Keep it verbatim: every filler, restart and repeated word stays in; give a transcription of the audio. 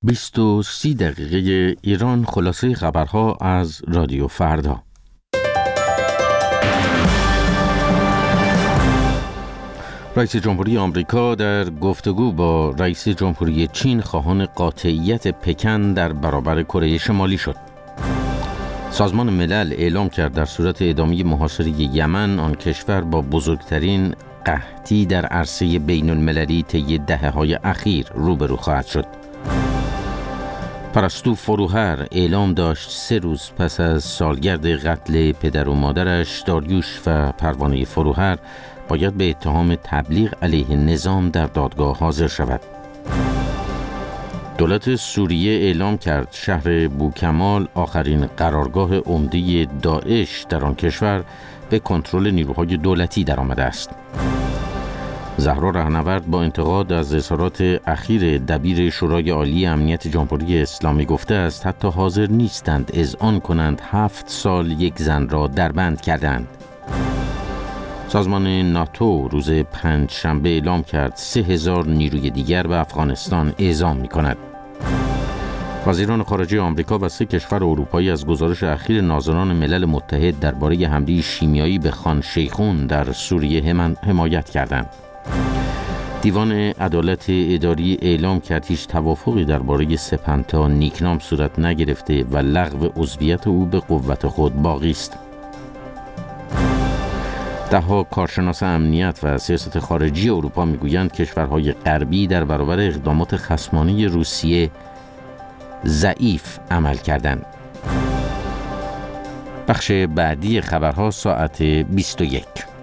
بیست و سی دقیقه ایران، خلاصه خبرها از رادیو فردا. رئیس جمهوری آمریکا در گفتگو با رئیس جمهوری چین خواهان قاطعیت پکن در برابر کره شمالی شد. سازمان ملل اعلام کرد در صورت ادامه محاصره یمن، آن کشور با بزرگترین قحطی در عرصه بین المللی طی دهه‌های اخیر روبرو خواهد شد. پرستو فروهر اعلام داشت سه روز پس از سالگرد قتل پدر و مادرش داریوش و پروانه فروهر باید به اتهام تبلیغ علیه نظام در دادگاه حاضر شود. دولت سوریه اعلام کرد شهر بوکمال، آخرین قرارگاه عمده داعش در آن کشور، به کنترل نیروهای دولتی درآمده است. زهرا رهنورد با انتقاد از اظهارات اخیر دبیر شورای عالی امنیت جمهوری اسلامی گفته است حتی حاضر نیستند اذعان کنند هفت سال یک زن را دربند کردند. سازمان ناتو روز پنج شنبه اعلام کرد سه هزار نیروی دیگر به افغانستان اعزام می کند. وزیران خارجه آمریکا و سه کشور اروپایی از گزارش اخیر ناظران ملل متحد درباره حمله شیمیایی به خان شیخون در سوریه حمایت کردند. دیوان عدالت اداری اعلام کرد هیچ توافقی درباره سپنتا نیکنام صورت نگرفته و لغو عضویت او به قوت خود باقی است. ده‌ها کارشناس امنیت و سیاست خارجی اروپا میگویند کشورهای غربی در برابر اقدامات خصمانه روسیه ضعیف عمل کردند. بخش بعدی خبرها ساعت بیست و یک.